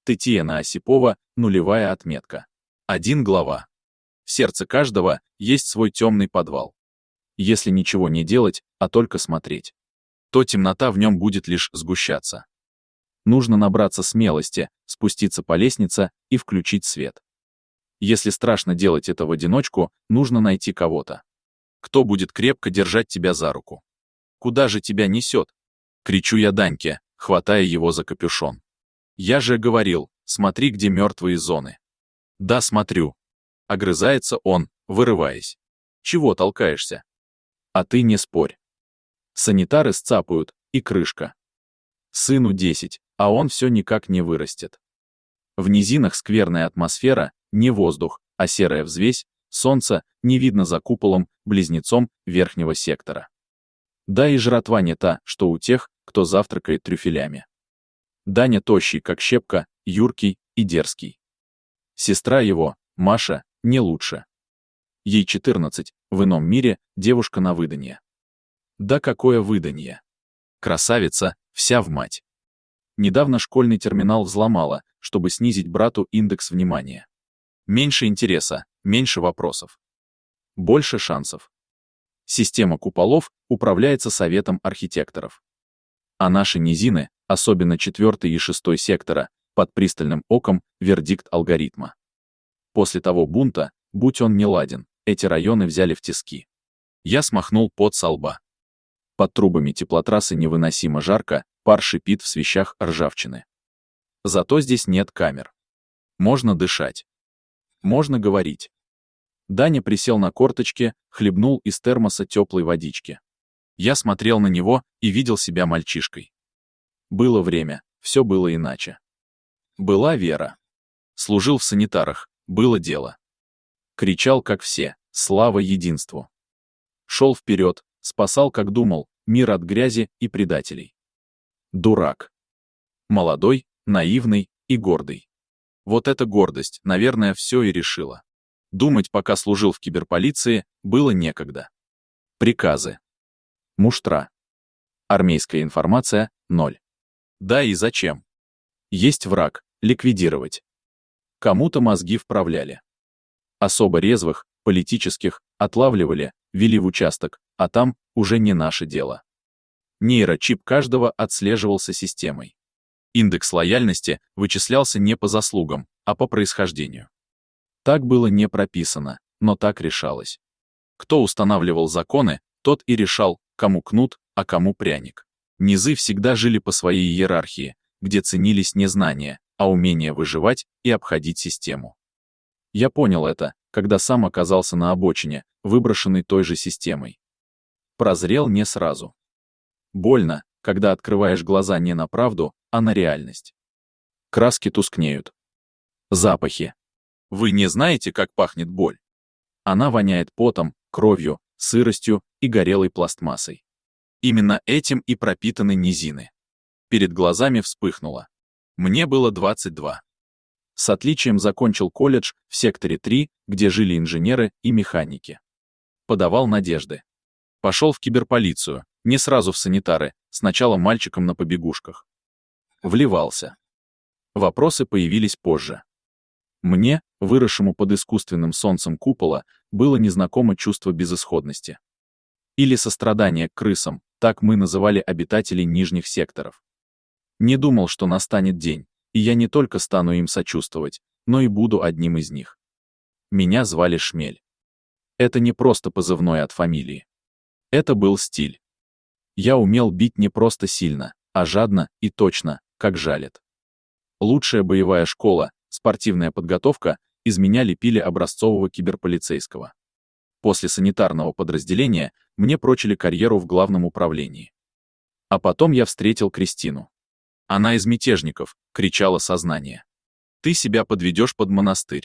Тетяна Осипова, нулевая отметка. 1 глава. В сердце каждого есть свой темный подвал. Если ничего не делать, а только смотреть, то темнота в нем будет лишь сгущаться. Нужно набраться смелости, спуститься по лестнице и включить свет. Если страшно делать это в одиночку, нужно найти кого-то, кто будет крепко держать тебя за руку. «Куда же тебя несет?» — кричу я Даньке, хватая его за капюшон. «Я же говорил, смотри, где мертвые зоны». «Да, смотрю». Огрызается он, вырываясь. «Чего толкаешься?» «А ты не спорь». Санитары сцапают, и крышка. Сыну 10, а он все никак не вырастет. В низинах скверная атмосфера, не воздух, а серая взвесь, солнца не видно за куполом, близнецом верхнего сектора. Да и жратва не та, что у тех, кто завтракает трюфелями. Даня тощий, как щепка, юркий и дерзкий. Сестра его, Маша, не лучше. Ей 14, в ином мире девушка на выданье. Да какое выданье! Красавица, вся в мать. Недавно школьный терминал взломала, чтобы снизить брату индекс внимания. Меньше интереса, меньше вопросов. Больше шансов. Система куполов управляется советом архитекторов. А наши низины, особенно 4 и 6 сектора, под пристальным оком вердикт алгоритма. После того бунта, будь он неладен, эти районы взяли в тиски. Я смахнул пот со лба. Под трубами теплотрассы невыносимо жарко, пар шипит в свищах ржавчины. Зато здесь нет камер. Можно дышать. Можно говорить. Даня присел на корточки, хлебнул из термоса теплой водички. Я смотрел на него и видел себя мальчишкой. Было время, все было иначе. Была вера. Служил в санитарах, было дело. Кричал, как все, слава единству. Шел вперед, спасал, как думал, мир от грязи и предателей. Дурак. Молодой, наивный и гордый. Вот эта гордость, наверное, все и решила. Думать, пока служил в киберполиции, было некогда. Приказы. Муштра. Армейская информация – 0. Да и зачем? Есть враг, ликвидировать. Кому-то мозги вправляли. Особо резвых, политических, отлавливали, вели в участок, а там уже не наше дело. Нейрочип каждого отслеживался системой. Индекс лояльности вычислялся не по заслугам, а по происхождению. Так было не прописано, но так решалось. Кто устанавливал законы, тот и решал, кому кнут, а кому пряник. Низы всегда жили по своей иерархии, где ценились не знания, а умение выживать и обходить систему. Я понял это, когда сам оказался на обочине, выброшенный той же системой. Прозрел не сразу. Больно, когда открываешь глаза не на правду, а на реальность. Краски тускнеют. Запахи. Вы не знаете, как пахнет боль? Она воняет потом, кровью, сыростью и горелой пластмассой. Именно этим и пропитаны низины. Перед глазами вспыхнуло. Мне было 22. С отличием закончил колледж в секторе 3, где жили инженеры и механики. Подавал надежды. Пошел в киберполицию, не сразу в санитары, сначала мальчиком на побегушках. Вливался. Вопросы появились позже. Мне, выросшему под искусственным солнцем купола, было незнакомо чувство безысходности. Или сострадание к крысам, так мы называли обитателей нижних секторов. Не думал, что настанет день, и я не только стану им сочувствовать, но и буду одним из них. Меня звали Шмель. Это не просто позывной от фамилии. Это был стиль. Я умел бить не просто сильно, а жадно и точно, как жалит. Лучшая боевая школа, спортивная подготовка, из меня лепили образцового киберполицейского. После санитарного подразделения мне прочили карьеру в главном управлении. А потом я встретил Кристину. Она из мятежников, кричало сознание. Ты себя подведешь под монастырь.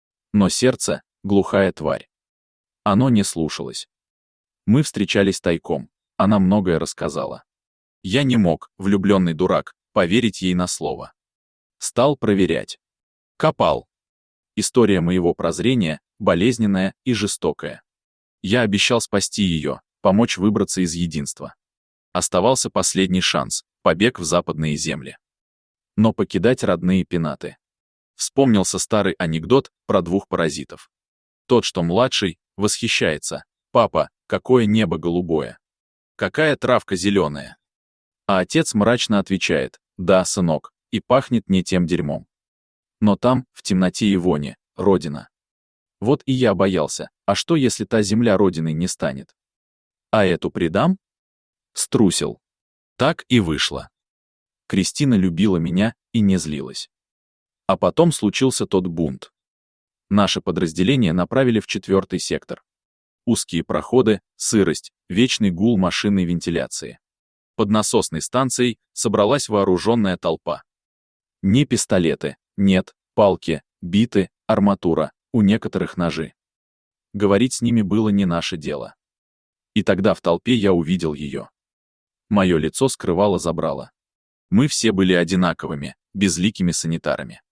Но сердце — глухая тварь. Оно не слушалось. Мы встречались тайком, она многое рассказала. Я не мог, влюбленный дурак, поверить ей на слово. Стал проверять. Копал. История моего прозрения болезненная и жестокая. Я обещал спасти ее, помочь выбраться из единства. Оставался последний шанс — побег в западные земли. Но покидать родные пенаты. Вспомнился старый анекдот про двух паразитов. Тот, что младший, восхищается. «Папа, какое небо голубое! Какая травка зеленая!» А отец мрачно отвечает: «Да, сынок, и пахнет не тем дерьмом. Но там, в темноте и воне, родина». Вот и я боялся, а что, если та земля родиной не станет? А эту предам? Струсил. Так и вышло. Кристина любила меня и не злилась. А потом случился тот бунт. Наше подразделение направили в 4-й сектор. Узкие проходы, сырость, вечный гул машинной вентиляции. Под насосной станцией собралась вооруженная толпа. Не пистолеты, нет, палки, биты, арматура, у некоторых ножи. Говорить с ними было не наше дело. И тогда в толпе я увидел ее. Мое лицо скрывало забрало. Мы все были одинаковыми, безликими санитарами.